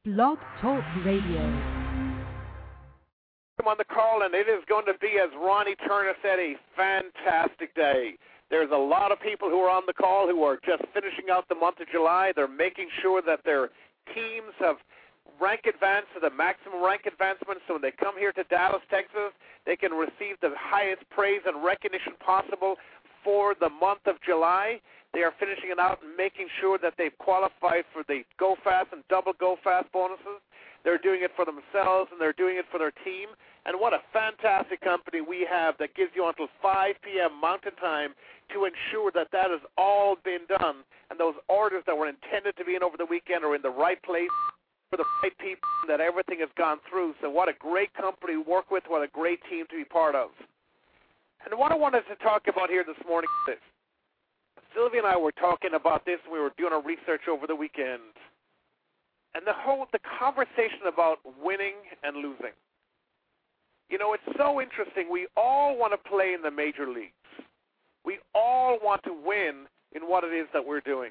Blog Talk Radio. I'm on the call, and it is going to be, as Ronnie Turner said, a fantastic day. There's a lot of people who are on the call who are just finishing out the month of July. They're making sure that their teams have rank advance to the maximum rank advancement, so when they come here to Dallas, Texas, they can receive the highest praise and recognition possible for the month of July. They are finishing it out and making sure that they've qualified for the Go Fast and double Go Fast bonuses. They're doing it for themselves, and they're doing it for their team. And what a fantastic company we have that gives you until 5 p.m. Mountain Time to ensure that that has all been done, and those orders that were intended to be in over the weekend are in the right place for the right people, that everything has gone through. So what a great company to work with, what a great team to be part of. And what I wanted to talk about here this morning is this. Sylvia and I were talking about this. We were doing our research over the weekend. And the conversation about winning and losing. You know, it's so interesting. We all want to play in the major leagues. We all want to win in what it is that we're doing.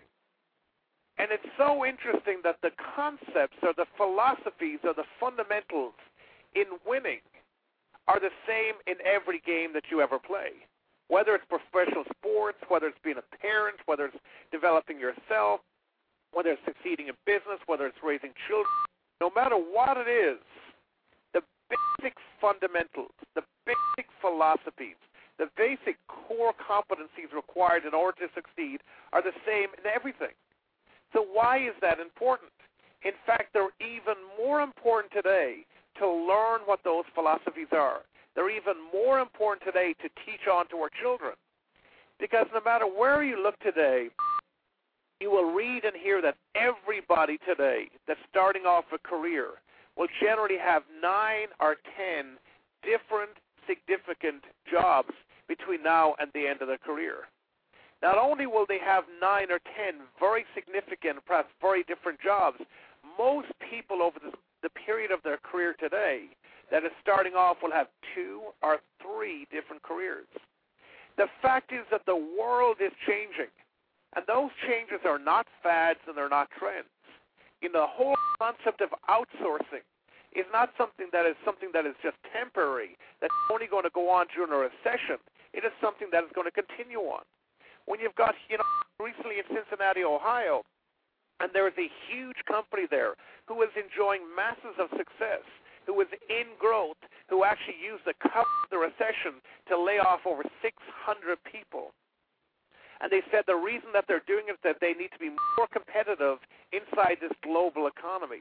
And it's so interesting that the concepts or the philosophies or the fundamentals in winning are the same in every game that you ever play. Whether it's professional sports, whether it's being a parent, whether it's developing yourself, whether it's succeeding in business, whether it's raising children, no matter what it is, the basic fundamentals, the basic philosophies, the basic core competencies required in order to succeed are the same in everything. So why is that important? In fact, they're even more important today to learn what those philosophies are. They're even more important today to teach on to our children. Because no matter where you look today, you will read and hear that everybody today that's starting off a career will generally have 9 or 10 different significant jobs between now and the end of their career. Not only will they have 9 or 10 very significant, perhaps very different jobs, most people over the period of their career today that is starting off will have 2 or 3 different careers. The fact is that the world is changing, and those changes are not fads and they're not trends. You know, the whole concept of outsourcing is not something that is just temporary, that's only going to go on during a recession. It is something that is going to continue on. When you've got, recently in Cincinnati, Ohio, and there is a huge company there who is enjoying masses of success, who is in growth, who actually used the cover of the recession to lay off over 600 people. And they said the reason that they're doing it is that they need to be more competitive inside this global economy.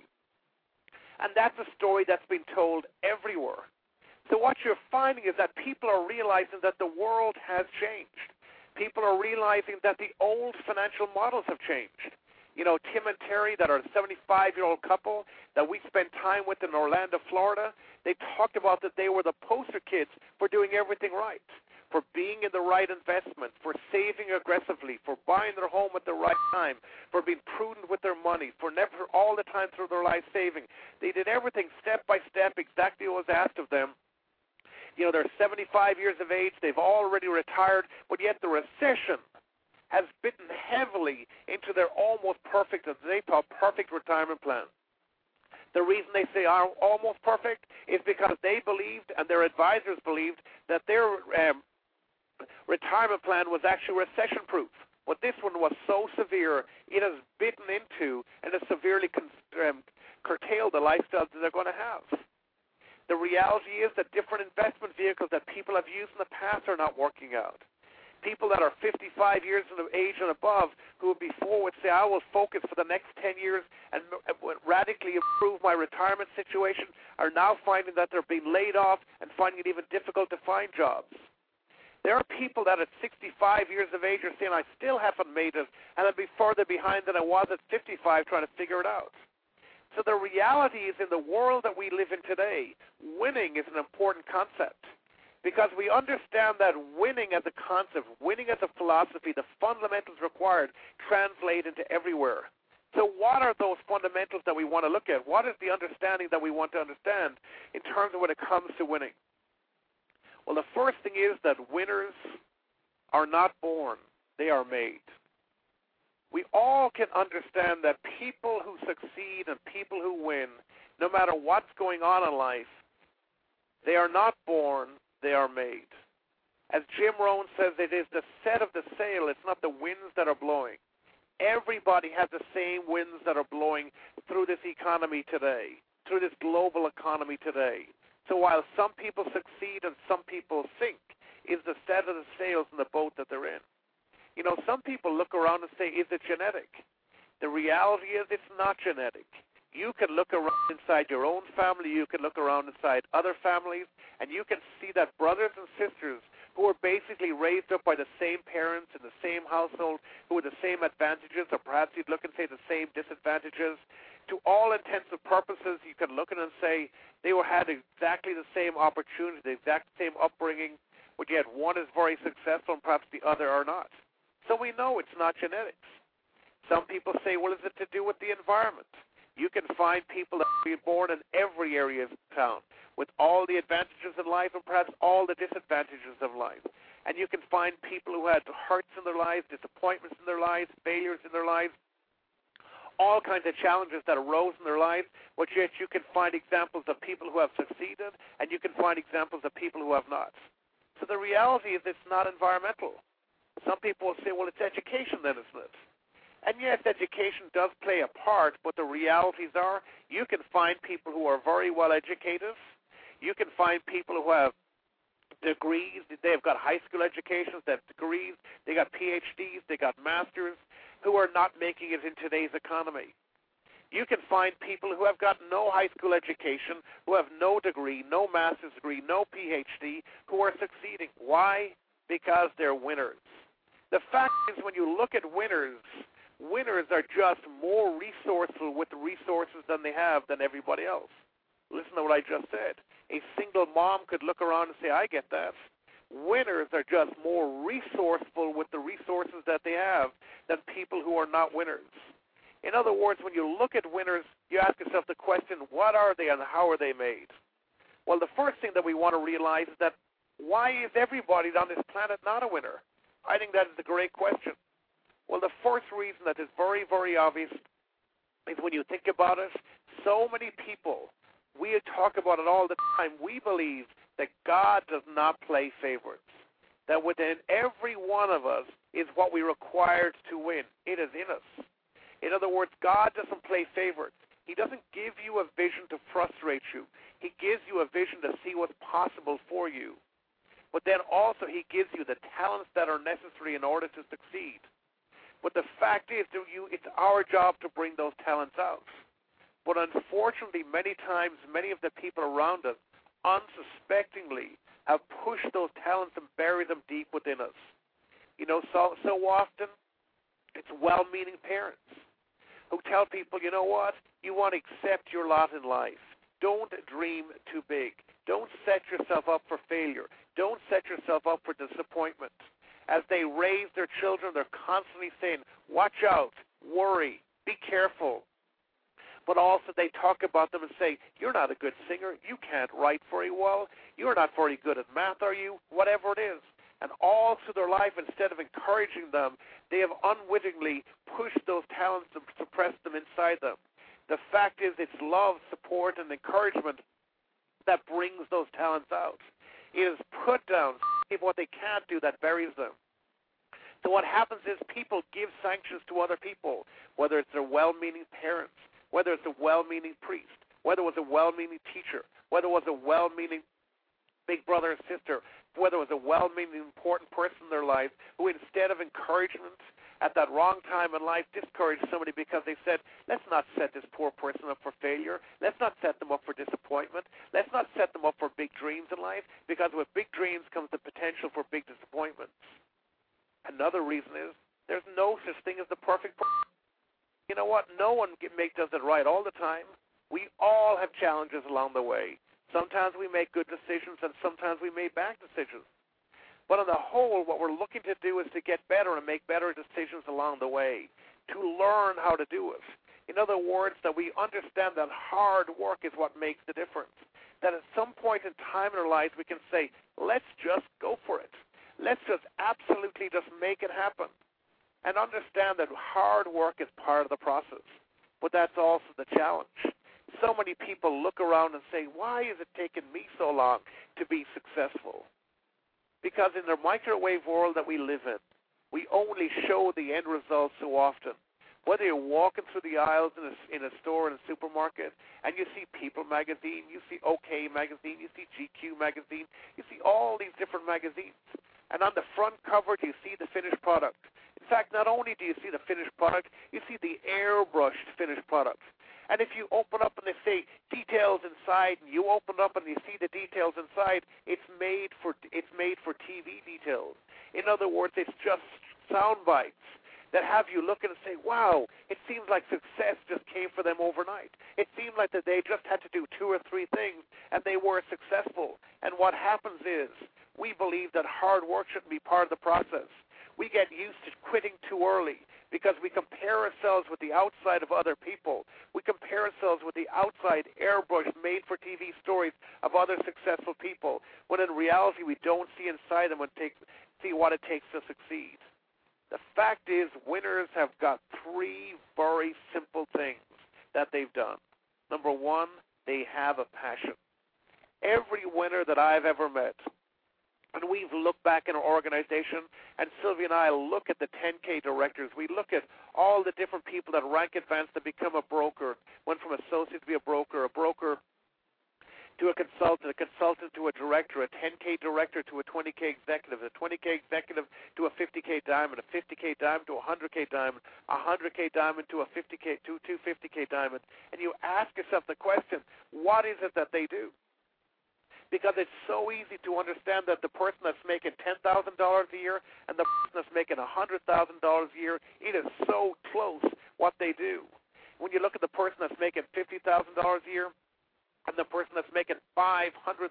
And that's a story that's been told everywhere. So what you're finding is that people are realizing that the world has changed. People are realizing that the old financial models have changed. You know, Tim and Terry, that are a 75-year-old couple that we spent time with in Orlando, Florida, they talked about that they were the poster kids for doing everything right, for being in the right investment, for saving aggressively, for buying their home at the right time, for being prudent with their money, for never all the time through their life saving. They did everything step by step, exactly what was asked of them. You know, they're 75 years of age, they've already retired, but yet the recession has bitten heavily into their almost perfect, as they call, perfect retirement plan. The reason they say are almost perfect is because they believed, and their advisors believed, that their retirement plan was actually recession-proof. But this one was so severe, it has bitten into and has severely curtailed the lifestyle that they're going to have. The reality is that different investment vehicles that people have used in the past are not working out. People that are 55 years of age and above who before would say, I will focus for the next 10 years and radically improve my retirement situation, are now finding that they're being laid off and finding it even difficult to find jobs. There are people that at 65 years of age are saying, I still haven't made it, and I'd be further behind than I was at 55 trying to figure it out. So the reality is, in the world that we live in today, winning is an important concept, because we understand that winning as a concept, winning as a philosophy, the fundamentals required translate into everywhere. So what are those fundamentals that we want to look at? What is the understanding that we want to understand in terms of when it comes to winning? Well, the first thing is that winners are not born, they are made. we all can understand that people who succeed and people who win, no matter what's going on in life, they are not born, they are made. As Jim Rohn says, it is the set of the sail, it's not the winds that are blowing. Everybody has the same winds that are blowing through this economy today, through this global economy today. So while some people succeed and some people sink, is the set of the sails in the boat that they're in. You know, some people look around and say, is it genetic? The reality is it's not genetic. You can look around inside your own family, you can look around inside other families, and you can see that brothers and sisters who are basically raised up by the same parents in the same household, who have the same advantages, or perhaps you'd look and say the same disadvantages, to all intents and purposes, you can look at it and say they had exactly the same opportunity, the exact same upbringing, but yet one is very successful and perhaps the other are not. So we know it's not genetics. Some people say, well, is it to do with the environment? You can find people that are born in every area of town with all the advantages in life and perhaps all the disadvantages of life. And you can find people who had hurts in their lives, disappointments in their lives, failures in their lives, all kinds of challenges that arose in their lives, but yet you can find examples of people who have succeeded and you can find examples of people who have not. So the reality is it's not environmental. Some people will say, well, it's education then, isn't it? And yes, education does play a part, but the realities are you can find people who are very well educated. You can find people who have degrees. They've got high school educations, they have degrees, they got PhDs, they got masters, who are not making it in today's economy. You can find people who have got no high school education, who have no degree, no master's degree, no PhD, who are succeeding. Why? Because they're winners. The fact is, when you look at winners, winners are just more resourceful with the resources than they have than everybody else. Listen to what I just said. A single mom could look around and say, I get that. Winners are just more resourceful with the resources that they have than people who are not winners. In other words, when you look at winners, you ask yourself the question, what are they and how are they made? Well, the first thing that we want to realize is that why is everybody on this planet not a winner? I think that is a great question. Well, the first reason that is very, very obvious is when you think about it, so many people, we talk about it all the time, we believe that God does not play favorites, that within every one of us is what we required to win. It is in us. In other words, God doesn't play favorites. He doesn't give you a vision to frustrate you. He gives you a vision to see what's possible for you. But then also he gives you the talents that are necessary in order to succeed. But the fact is, it's our job to bring those talents out. But unfortunately, many times, many of the people around us unsuspectingly have pushed those talents and buried them deep within us. You know, so often it's well-meaning parents who tell people, you know what, you want to accept your lot in life. Don't dream too big. Don't set yourself up for failure. Don't set yourself up for disappointment. As they raise their children, they're constantly saying, watch out, worry, be careful. But also they talk about them and say, you're not a good singer. You can't write very well. You're not very good at math, are you? Whatever it is. And all through their life, instead of encouraging them, they have unwittingly pushed those talents and suppressed them inside them. The fact is, it's love, support, and encouragement that brings those talents out. It is put down what they can't do that buries them. So what happens is people give sanctions to other people, whether it's their well-meaning parents, whether it's a well-meaning priest, whether it was a well-meaning teacher, whether it was a well-meaning big brother or sister, whether it was a well-meaning important person in their life who instead of encouragement at that wrong time in life discouraged somebody because they said, let's not set this poor person up for failure. Let's not set them up for disappointment. Let's not set them up for big dreams in life, because with big dreams comes the potential for big disappointments. Another reason is there's no such thing as the perfect person. You know what? No one does it right all the time. We all have challenges along the way. Sometimes we make good decisions and sometimes we make bad decisions. But on the whole, what we're looking to do is to get better and make better decisions along the way, to learn how to do it. In other words, that we understand that hard work is what makes the difference. That at some point in time in our lives we can say, let's just go for it. Let's just absolutely just make it happen. and understand that hard work is part of the process. But that's also the challenge. So many people look around and say, why is it taking me so long to be successful? Because in the microwave world that we live in, we only show the end result so often. Whether you're walking through the aisles in a store, in a supermarket, and you see People magazine, you see OK magazine, you see GQ magazine, you see all these different magazines. And on the front cover, you see the finished product. In fact, not only do you see the finished product, you see the airbrushed finished product. And if you open up and they say details inside, and you open up and you see the details inside, it's made for TV details. In other words, it's just sound bites that have you looking and say, wow, it seems like success just came for them overnight. It seemed like that they just had to do 2 or 3 things and they were successful. And what happens is we believe that hard work shouldn't be part of the process. We get used to quitting too early because we compare ourselves with the outside of other people. We compare ourselves with the outside airbrush made-for-TV stories of other successful people, when in reality we don't see inside them and see what it takes to succeed. The fact is, winners have got 3 very simple things that they've done. Number 1, they have a passion. Every winner that I've ever met, and we've looked back in our organization, and Sylvia and I look at the 10K directors. We look at all the different people that rank advanced to become a broker, went from associate to be a broker to a consultant to a director, a 10K director to a 20K executive, a 20K executive to a 50K diamond, a 50K diamond to a 100K diamond, a 100K diamond to a 250K diamond. And you ask yourself the question, what is it that they do? Because it's so easy to understand that the person that's making $10,000 a year and the person that's making $100,000 a year, it is so close what they do. When you look at the person that's making $50,000 a year and the person that's making $500,000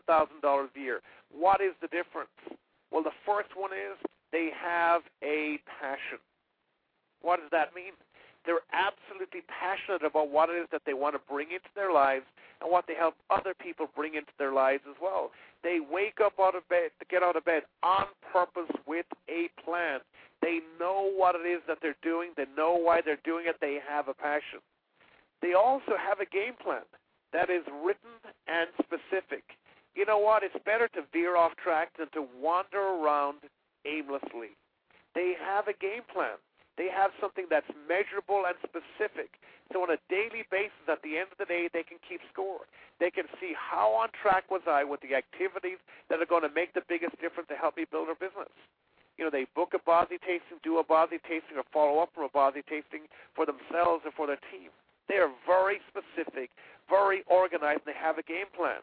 a year, what is the difference? Well, the first one is they have a passion. What does that mean? They're absolutely passionate about what it is that they want to bring into their lives and what they help other people bring into their lives as well. They wake up out of bed, to get out of bed on purpose with a plan. They know what it is that they're doing. They know why they're doing it. They have a passion. They also have a game plan that is written and specific. You know what? It's better to veer off track than to wander around aimlessly. They have a game plan. They have something that's measurable and specific. So on a daily basis, at the end of the day, they can keep score. They can see how on track was I with the activities that are going to make the biggest difference to help me build a business. You know, they book a Bosnia tasting, do a Bosnia tasting, or follow up from a Bosnia tasting for themselves or for their team. They are very specific, very organized, and they have a game plan.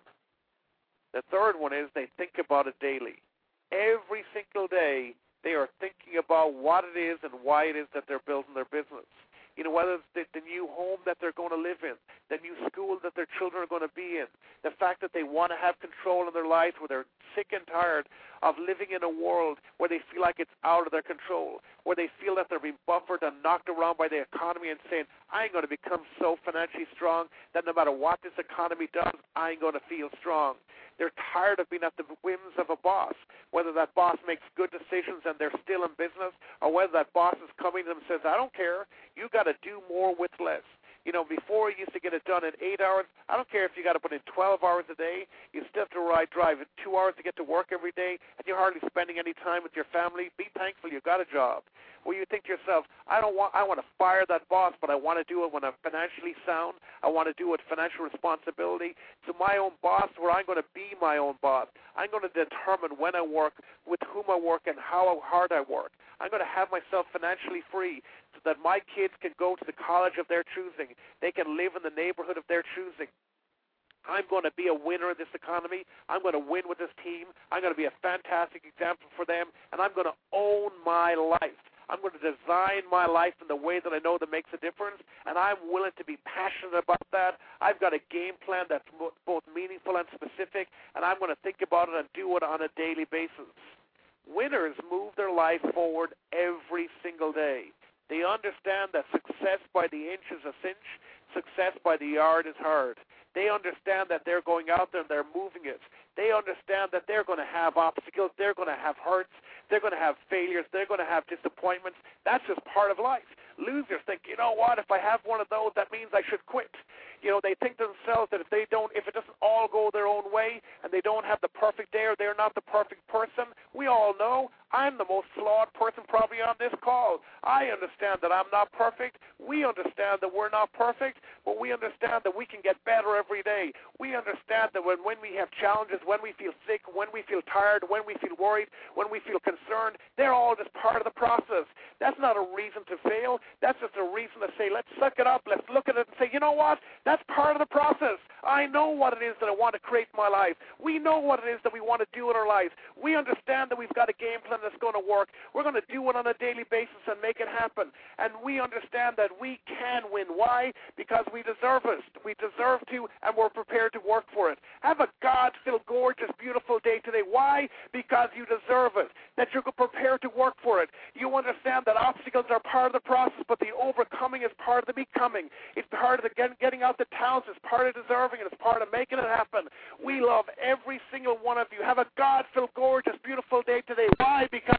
The third one is they think about it daily. Every single day, they are thinking about what it is and why it is that they're building their business. You know, whether it's the new home that they're going to live in, the new school that their children are going to be in, the fact that they want to have control in their lives, where they're sick and tired of living in a world where they feel like it's out of their control, where they feel that they're being buffered and knocked around by the economy and saying, I ain't going to become so financially strong that no matter what this economy does, I ain't going to feel strong. They're tired of being at the whims of a boss, whether that boss makes good decisions and they're still in business, or whether that boss is coming to them and says, I don't care, you got to do more with less. You know, before you used to get it done in 8 hours. I don't care if you got to put in 12 hours a day. You still have to drive 2 hours to get to work every day, and you're hardly spending any time with your family. Be thankful you got a job. Well, you think to yourself, I want to fire that boss, but I want to do it when I'm financially sound. I want to do it with financial responsibility. So my own boss, where I'm going to be my own boss. I'm going to determine when I work, with whom I work, and how hard I work. I'm going to have myself financially free so that my kids can go to the college of their choosing. They can live in the neighborhood of their choosing. I'm going to be a winner in this economy. I'm going to win with this team. I'm going to be a fantastic example for them, and I'm going to own my life. I'm going to design my life in the way that I know that makes a difference, and I'm willing to be passionate about that. I've got a game plan that's both meaningful and specific, and I'm going to think about it and do it on a daily basis. Winners move their life forward every single day. They understand that success by the inch is a cinch, success by the yard is hard. They understand that they're going out there and they're moving it. They understand that they're going to have obstacles, they're going to have hurts, They're going to have failures. They're going to have disappointments. That's just part of life. Losers think, you know what, if I have one of those, that means I should quit. You know, they think to themselves that if it doesn't all go their own way and they don't have the perfect day or they're not the perfect person, we all know I'm the most flawed person probably on this call. I understand that I'm not perfect. We understand that we're not perfect, but we understand that we can get better every day. We understand that when we have challenges, when we feel sick, when we feel tired, when we feel worried, when we feel concerned, they're all just part of the process. That's not a reason to fail. That's just a reason to say, let's suck it up. Let's look at it and say, you know what? That's part of the process. I know what it is that I want to create in my life. We know what it is that we want to do in our lives. We understand that we've got a game plan that's going to work. We're going to do it on a daily basis and make it happen. And we understand that we can win. Why? Because we deserve it. We deserve to, and we're prepared to work for it. Have a God-filled, gorgeous, beautiful day today. Why? Because you deserve it. That you're prepared to work for it. You understand that obstacles are part of the process, but the overcoming is part of the becoming. It's part of the getting out the talents. It's part of deserving it. It's part of making it happen. We love every single one of you. Have a God-filled, gorgeous, beautiful day today. Why? Because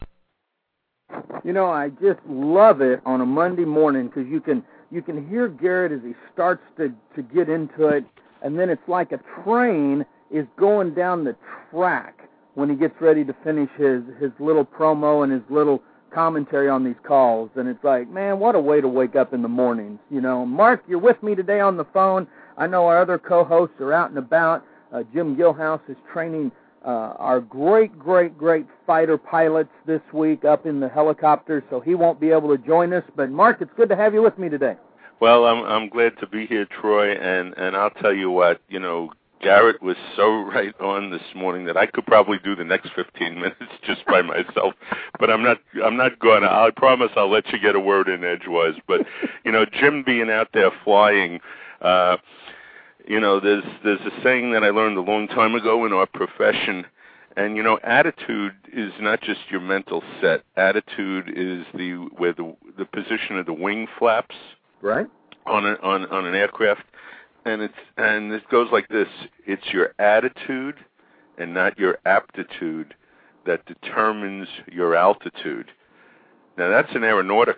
you know, I just love it on a Monday morning because you can hear Garrett as he starts to get into it, and then it's like a train is going down the track when he gets ready to finish his little promo and his little commentary on these calls. And it's like, man, what a way to wake up in the mornings. You know, Mark, you're with me today on the phone. I know our other co-hosts are out and about. Jim Gilhouse is training our great fighter pilots this week up in the helicopter, so he won't be able to join us. But, Mark, it's good to have you with me today. Well, I'm glad to be here, Troy, and I'll tell you what, you know, Garrett was so right on this morning that I could probably do the next 15 minutes just by myself, but I'm not going to. I promise I'll let you get a word in edgewise. But, you know, Jim being out there flying, you know, there's a saying that I learned a long time ago in our profession, and, you know, attitude is not just your mental set. Attitude is where the position of the wing flaps, right, on an aircraft. And it goes like this: it's your attitude and not your aptitude that determines your altitude. Now that's an aeronautic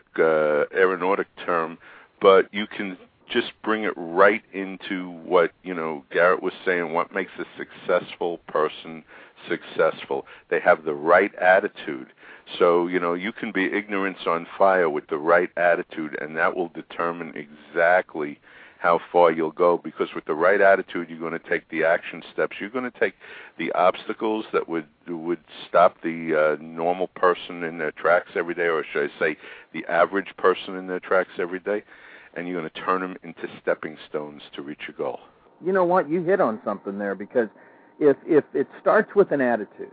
term, but you can just bring it right into what, you know, Garrett was saying. What makes a successful person successful? They have the right attitude. So, you know, you can be ignorance on fire with the right attitude, and that will determine exactly how far you'll go, because with the right attitude, you're going to take the action steps. You're going to take the obstacles that would stop the normal person in their tracks every day, or should I say the average person in their tracks every day, and you're going to turn them into stepping stones to reach your goal. You know what? You hit on something there, because if it starts with an attitude,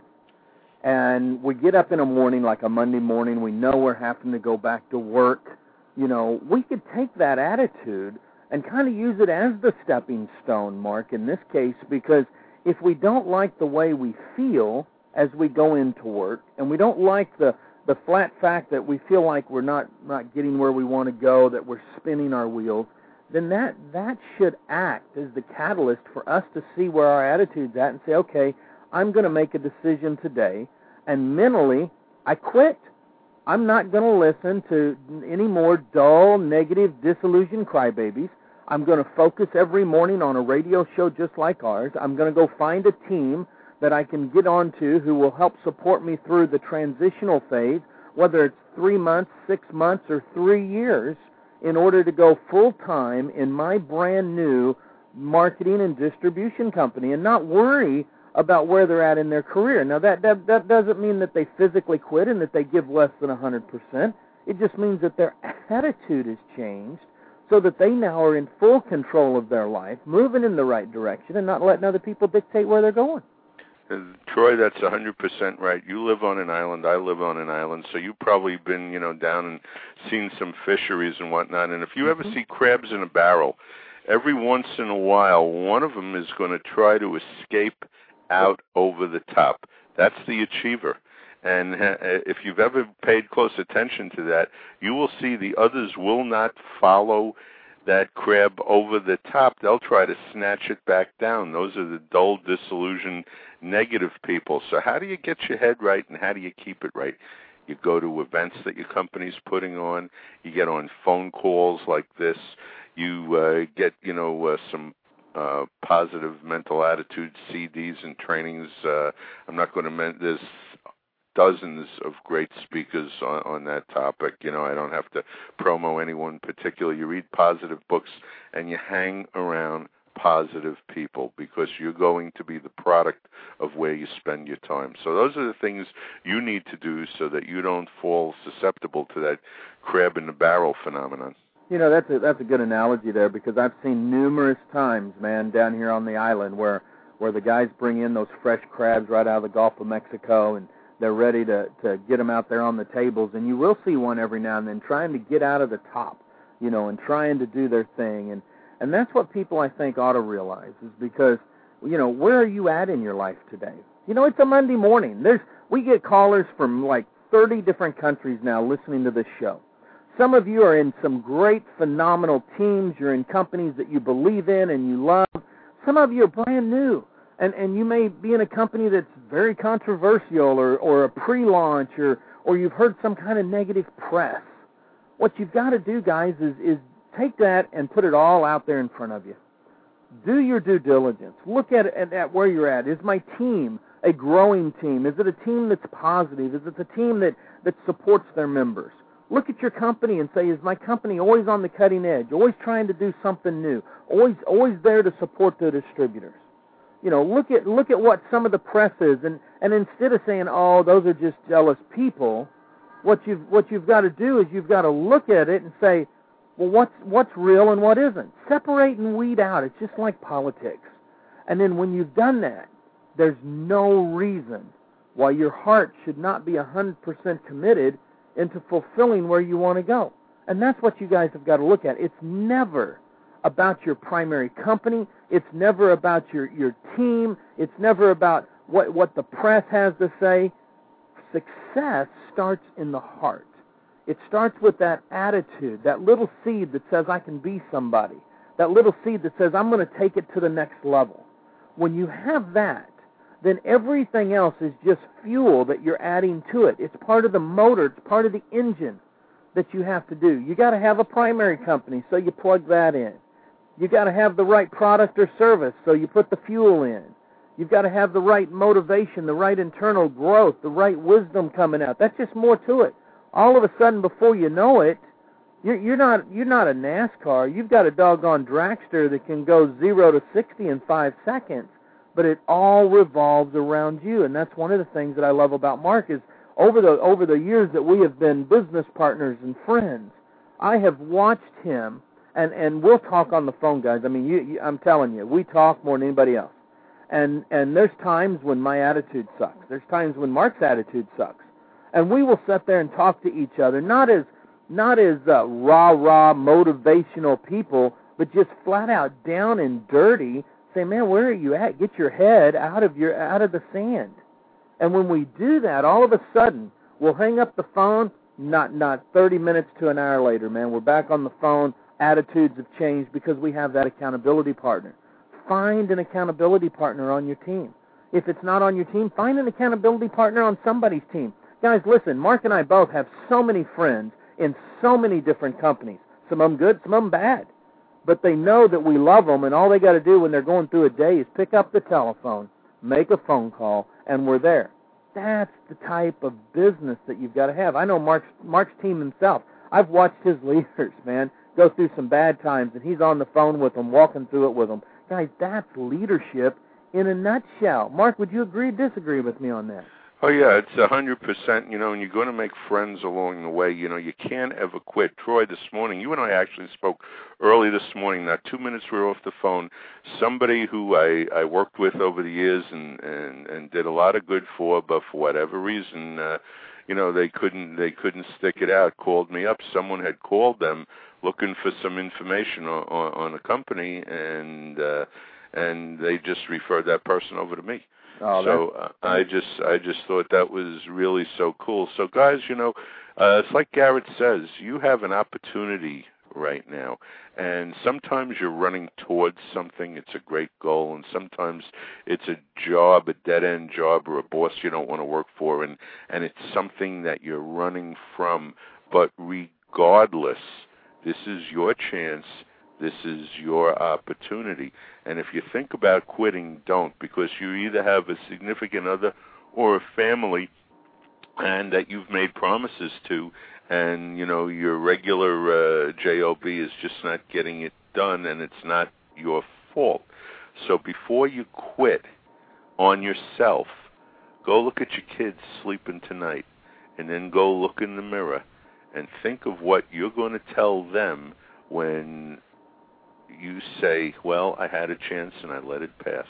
and we get up in a morning like a Monday morning, we know we're having to go back to work, you know, we could take that attitude and kind of use it as the stepping stone, Mark, in this case, because if we don't like the way we feel as we go into work, and we don't like the flat fact that we feel like we're not getting where we want to go, that we're spinning our wheels, then that should act as the catalyst for us to see where our attitude's at and say, okay, I'm going to make a decision today, and mentally, I quit. I'm not going to listen to any more dull, negative, disillusioned crybabies. I'm going to focus every morning on a radio show just like ours. I'm going to go find a team that I can get onto who will help support me through the transitional phase, whether it's 3 months, 6 months, or 3 years, in order to go full-time in my brand-new marketing and distribution company and not worry about where they're at in their career. Now, that doesn't mean that they physically quit and that they give less than 100%. It just means that their attitude has changed so that they now are in full control of their life, moving in the right direction, and not letting other people dictate where they're going. Troy, that's 100% right. You live on an island. I live on an island. So you've probably been, you know, down and seen some fisheries and whatnot. And if you ever see crabs in a barrel, every once in a while, one of them is going to try to escape out over the top. That's the achiever. And if you've ever paid close attention to that, you will see the others will not follow that crab over the top, they'll try to snatch it back down. Those are the dull, disillusioned, negative people. So how do you get your head right, and how do you keep it right? You go to events that your company's putting on. You get on phone calls like this. You get, some positive mental attitude CDs and trainings. I'm not going to there's dozens of great speakers on that topic. I don't have to promo anyone particular. You read positive books and you hang around positive people, because you're going to be the product of where you spend your time. So those are the things you need to do so that you don't fall susceptible to that crab in the barrel phenomenon. That's a good analogy there, because I've seen numerous times, man, down here on the island where the guys bring in those fresh crabs right out of the Gulf of Mexico, and they're ready to get them out there on the tables, and you will see one every now and then trying to get out of the top, and trying to do their thing. And that's what people, I think, ought to realize, is because, where are you at in your life today? It's a Monday morning. We get callers from like 30 different countries now listening to this show. Some of you are in some great, phenomenal teams. You're in companies that you believe in and you love. Some of you are brand new, and you may be in a company that's very controversial or a pre-launch or you've heard some kind of negative press. What you've got to do, guys, is take that and put it all out there in front of you. Do your due diligence. Look at where you're at. Is my team a growing team? Is it a team that's positive? Is it a team that supports their members? Look at your company and say, is my company always on the cutting edge, always trying to do something new, always there to support the distributors? Look at what some of the press is, and instead of saying, oh, those are just jealous people, what you've got to do is you've got to look at it and say, well, what's real and what isn't? Separate and weed out. It's just like politics. And then when you've done that, there's no reason why your heart should not be 100% committed into fulfilling where you want to go. And that's what you guys have got to look at. It's never about your primary company. It's never about your team. It's never about what the press has to say. Success starts in the heart. It starts with that attitude, that little seed that says, I can be somebody. That little seed that says, I'm going to take it to the next level. When you have that, then everything else is just fuel that you're adding to it. It's part of the motor. It's part of the engine that you have to do. You got to have a primary company, so you plug that in. You got to have the right product or service, so you put the fuel in. You've got to have the right motivation, the right internal growth, the right wisdom coming out. That's just more to it. All of a sudden, before you know it, you're not a NASCAR. You've got a doggone dragster that can go 0 to 60 in 5 seconds, but it all revolves around you. And that's one of the things that I love about Mark is over the years that we have been business partners and friends, I have watched him, and we'll talk on the phone, guys. I mean, I'm telling you, we talk more than anybody else. And there's times when my attitude sucks. There's times when Mark's attitude sucks. And we will sit there and talk to each other, not as rah-rah motivational people, but just flat out down and dirty. Say, man, where are you at? Get your head out of the sand. And when we do that, all of a sudden, we'll hang up the phone. Not 30 minutes to an hour later, man, we're back on the phone. Attitudes have changed because we have that accountability partner. Find an accountability partner on your team. If it's not on your team, find an accountability partner on somebody's team. Guys, listen, Mark and I both have so many friends in so many different companies. Some of them good, some of them bad. But they know that we love them, and all they got to do when they're going through a day is pick up the telephone, make a phone call, and we're there. That's the type of business that you've got to have. I know Mark's team himself. I've watched his leaders, man, go through some bad times, and he's on the phone with them, walking through it with them. Guys, that's leadership in a nutshell. Mark, would you agree or disagree with me on that? Oh, yeah, it's 100%, and you're going to make friends along the way. You can't ever quit. Troy, this morning, you and I actually spoke early this morning. Not 2 minutes we were off the phone. Somebody who I worked with over the years and did a lot of good for, but for whatever reason, they couldn't stick it out, called me up. Someone had called them looking for some information on a company, and they just referred that person over to me. Oh, so I just thought that was really so cool. So guys, it's like Garrett says, you have an opportunity right now. And sometimes you're running towards something, it's a great goal, and sometimes it's a job, a dead-end job, or a boss you don't want to work for, and it's something that you're running from. But regardless, this is your chance, this is your opportunity. And if you think about quitting, don't, because you either have a significant other or a family and that you've made promises to, and, you know, your regular job is just not getting it done, and it's not your fault. So before you quit on yourself, go look at your kids sleeping tonight, and then go look in the mirror and think of what you're going to tell them when you say, well, I had a chance and I let it pass.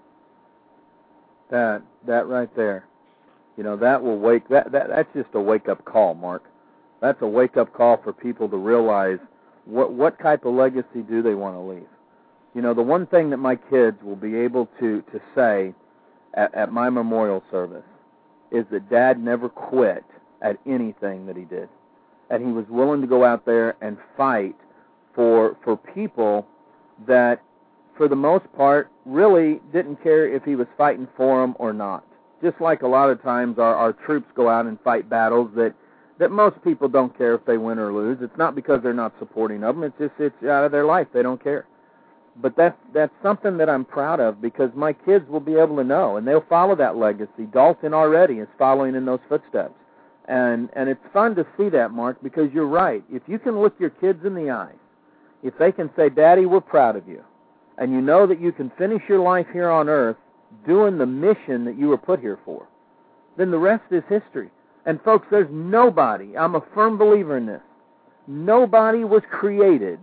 That right there. You know, that will that's just a wake-up call, Mark. That's a wake-up call for people to realize what type of legacy do they want to leave. You know, the one thing that my kids will be able to say at my memorial service is that Dad never quit at anything that he did. And he was willing to go out there and fight for people that, for the most part, really didn't care if he was fighting for them or not. Just like a lot of times our troops go out and fight battles that most people don't care if they win or lose. It's not because they're not supporting of them. It's just it's out of their life. They don't care. But that's something that I'm proud of, because my kids will be able to know, and they'll follow that legacy. Dalton already is following in those footsteps. And it's fun to see that, Mark, because you're right. If you can look your kids in the eyes, if they can say, Daddy, we're proud of you, and you know that you can finish your life here on earth doing the mission that you were put here for, then the rest is history. And folks, there's nobody, I'm a firm believer in this, nobody was created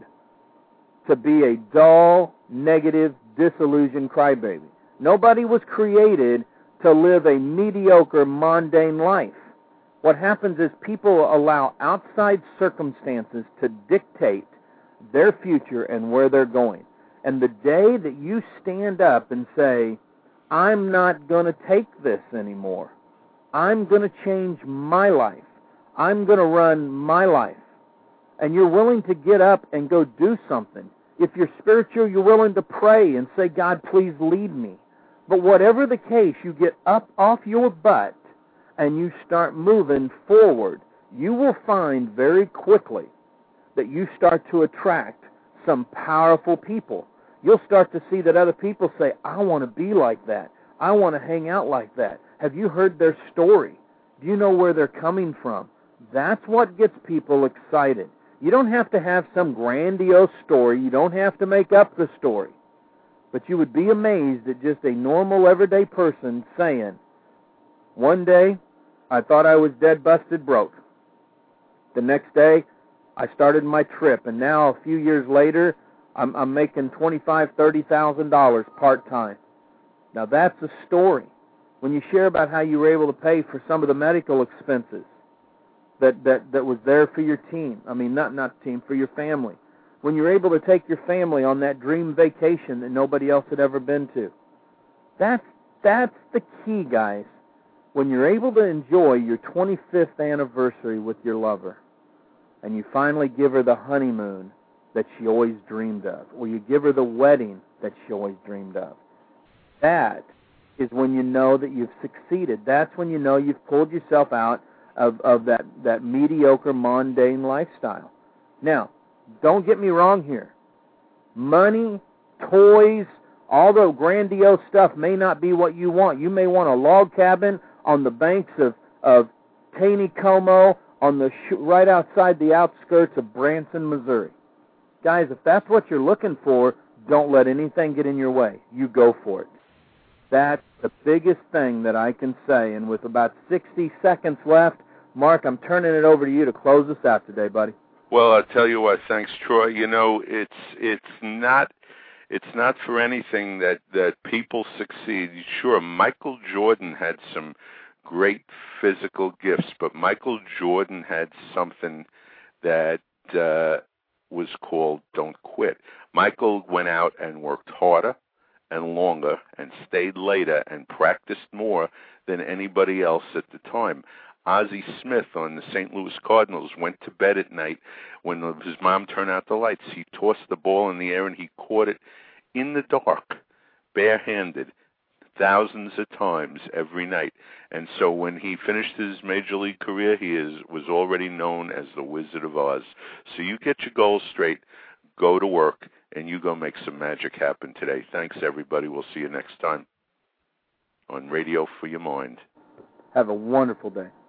to be a dull, negative, disillusioned crybaby. Nobody was created to live a mediocre, mundane life. What happens is people allow outside circumstances to dictate their future and where they're going. And the day that you stand up and say, I'm not going to take this anymore, I'm going to change my life, I'm going to run my life, and you're willing to get up and go do something. If you're spiritual, you're willing to pray and say, God, please lead me. But whatever the case, you get up off your butt and you start moving forward, you will find very quickly that you start to attract some powerful people. You'll start to see that other people say, I want to be like that. I want to hang out like that. Have you heard their story? Do you know where they're coming from? That's what gets people excited. You don't have to have some grandiose story. You don't have to make up the story. But you would be amazed at just a normal, everyday person saying, one day, I thought I was dead, busted, broke. The next day, I started my trip, and now a few years later, I'm making $25,000, $30,000 part-time. Now that's a story. When you share about how you were able to pay for some of the medical expenses that was there for your team. I mean, not team, for your family. When you're able to take your family on that dream vacation that nobody else had ever been to. That's the key, guys. When you're able to enjoy your 25th anniversary with your lover, and you finally give her the honeymoon that she always dreamed of, or you give her the wedding that she always dreamed of, that is when you know that you've succeeded. That's when you know you've pulled yourself out of that mediocre, mundane lifestyle. Now, don't get me wrong here. Money, toys, all the grandiose stuff may not be what you want. You may want a log cabin on the banks of Taneycomo, on the right outside the outskirts of Branson, Missouri. Guys, if that's what you're looking for, don't let anything get in your way. You go for it. That's the biggest thing that I can say. And with about 60 seconds left, Mark, I'm turning it over to you to close us out today, buddy. Well, I'll tell you what. Thanks, Troy. You know, it's not for anything that people succeed. Sure, Michael Jordan had some great physical gifts, but Michael Jordan had something that was called don't quit. Michael went out and worked harder and longer and stayed later and practiced more than anybody else at the time. Ozzie Smith on the St. Louis Cardinals went to bed at night when his mom turned out the lights. He tossed the ball in the air and he caught it in the dark, barehanded, thousands of times every night. And so when he finished his major league career, he was already known as the Wizard of Oz. So you get your goals straight, go to work, and you go make some magic happen today. Thanks, everybody. We'll see you next time on Radio for Your Mind. Have a wonderful day.